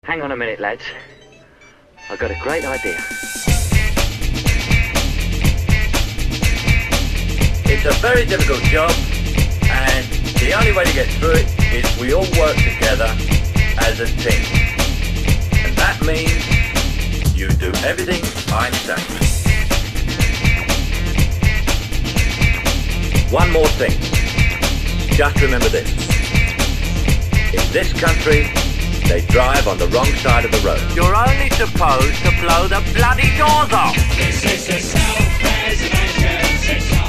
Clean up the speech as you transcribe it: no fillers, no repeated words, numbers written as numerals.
Hang on a minute, lads. I've got a great idea. It's a very difficult job, and the only way to get through it is we all work together as a team. And that means you do everything I say. One more thing. Just remember this. In this country, they drive on the wrong side of the road. You're only supposed to blow the bloody doors off. This is the Self-Preservation Society.